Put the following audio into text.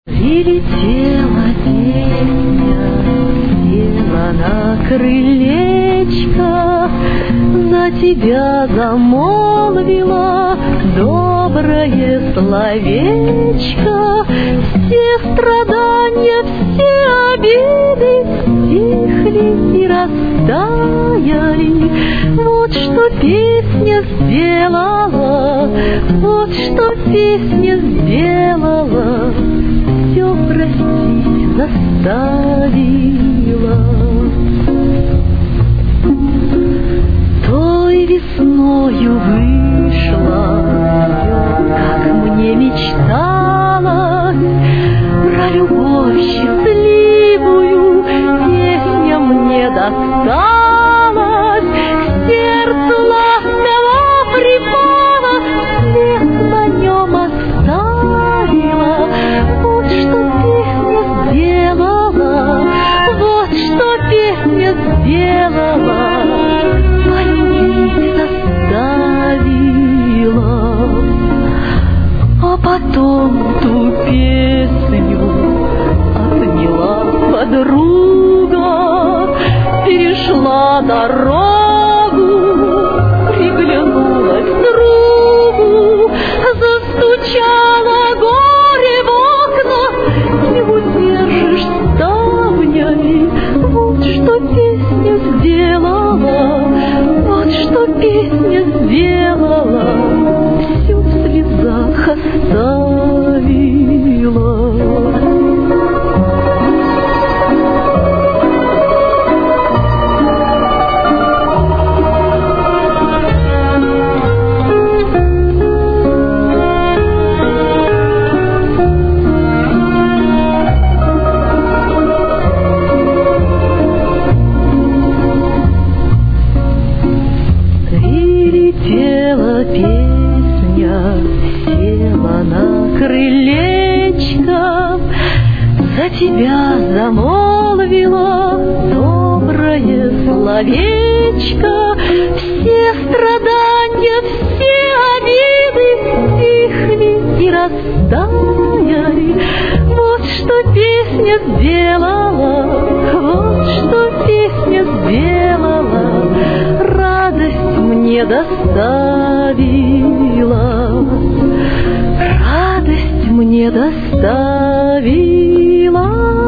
Прилетела песня, села на крылечко, за тебя замолвила доброе словечко. Все страдания, все обиды стихли и растаяли. Вот что песня сделала, вот что песня сделала, все простить заставила. Той весною вышла, как мне мечталось, про любовь счастливую песня мне досталась. К сердцу ласково припала, след на нем оставила. Вот что песня сделала, вот что песня сделала, полюбить заставила. А потом ту песню отняла подруга, перешла дорогу, приглянулась другу, застучала горе в окна, не удержишь ставнями. Вот что песня сделала, вот что песня сделала, всю в слезах оставила. Прилетела песня, села на крылечко, за тебя замолвила доброе словечко. Все страдания, все обиды стихли и растаяли. Вот что песня сделала, вот что песня сделала, радость мне доставила, радость мне доставила.